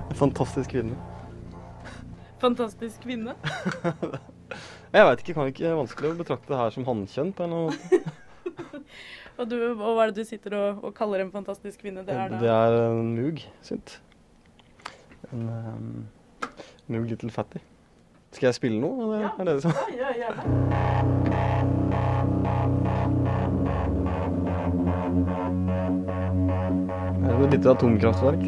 En fantastisk kvinne. Fantastisk kvinne. Jeg vet ikke, kan ikke vanskelig å betrakte det her som hannkjønn på en eller annen. Og hva er det du sitter og kaller en fantastisk kvinne? Det er da... Det er en Moog synt. En Moog Little Fatty. Skal jeg spille noe? Eller Ja, er det som? ja, gjerne. Det er et lite atomkraftverk.